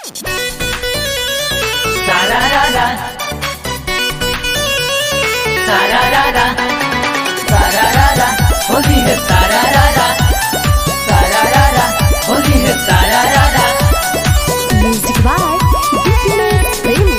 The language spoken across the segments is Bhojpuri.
Sararara, sararara, sararara, होली है sararara, sararara, होली है sararara। Music by Dipinus Premi।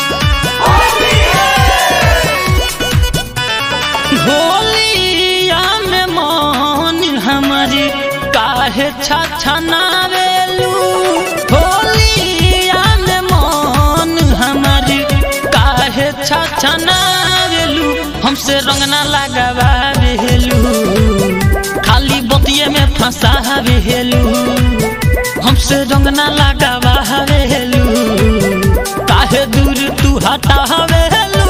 होलिया में मन हमारी काहे छछनावेलू, होलिया में मन हमारी काहे छछनावेलू, हमसे रंग ना लगावेलू, खाली बतिये में फंसावेलू, हमसे रंग ना लगावेलू, काहे दूर तू हटावेलू,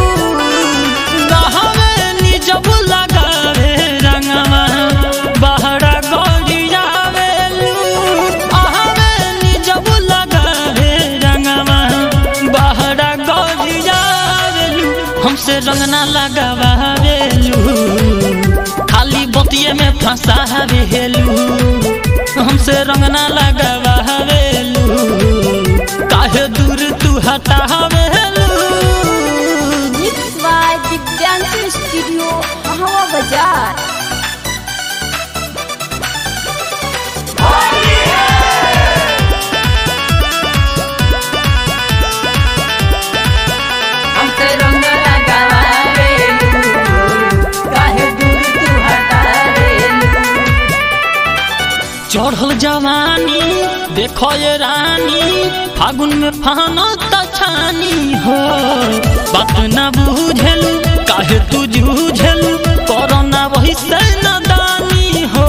जब लगावे रंगवा बहरा गौरियावेलू, आहवे जब लगावे रंगवा बहरा गौरियावेलू, हमसे रंग ना लगावेलू, खाली बतिये में फंसावेलू, हमसे रंग ना लगावेलू, काहे दूर तू हटावेलू। दिव्यांश स्टूडियो हवा बाजार। हमसे रंग लगावेलू, काहे दूर तू हटावेलू। चढ़ल जवानी देखो ये रानी, फागुन में फानो तछानी हो, बात न बुझेलू, काहे तू जूझेलू, कोरोना वही से नदानी हो।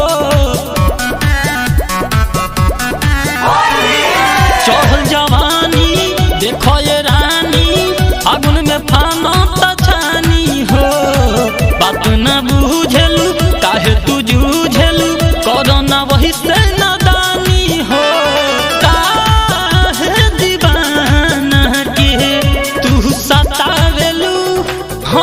चढ़ल जवानी देखो ये रानी, फागुन में फानो तछानी हो, बात न बुझेलू, काहे तू जूझेलू, कोरोना वही से नदानी हो। काहे दीवाना के तू सतावेलू, हो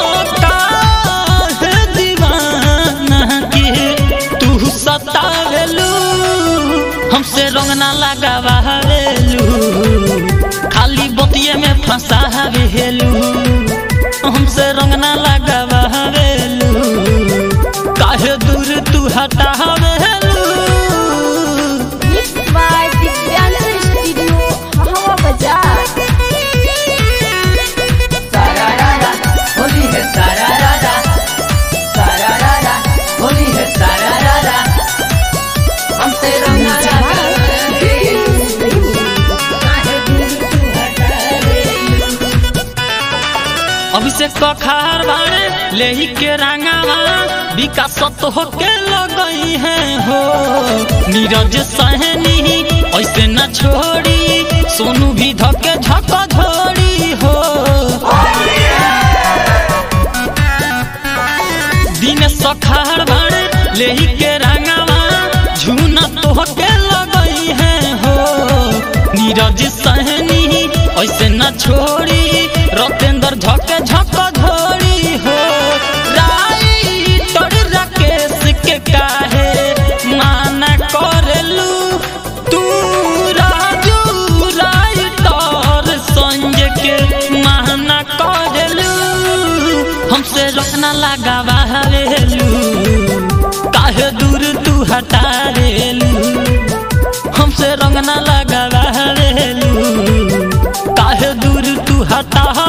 काहे दीवाना के तू सतावेलू, हमसे रंग ना लगावेलू, खाली बतिये में फंसावेलू, हमसे रंग ना लगावेलू, काहे दूर तू हटावेलू। Mixed by दिव्यांश स्टूडियो हवा बाजार। सारारारा, होली है सारारारा, सारारारा, होली है सारारारा। हमसे रंग ना लगावेलू, काहे दूर तू हटावेलू। अभिषेक कखार बारे लेही के रंगावा, विकास तो होके लगई है हो, नीरज सहनी ऐसे न छोड़ी, सोनू भी धके झक झोड़ी हो। दिन सखार बारे लेही के रंगावा, झूना तो होके लगई है हो, नीरज सहनी ऐसे न छोड़ी, रतेंद्र झके झक झोड़ी हो। राइटर राकेश के काहे माना करेलू, तू राजू राइटर संजय के माना करेलू, हमसे रखना लगावेलू, काहे दूर तू हटावेलू, हमसे रंग ना लगावेलू, काहे दूर तू हटा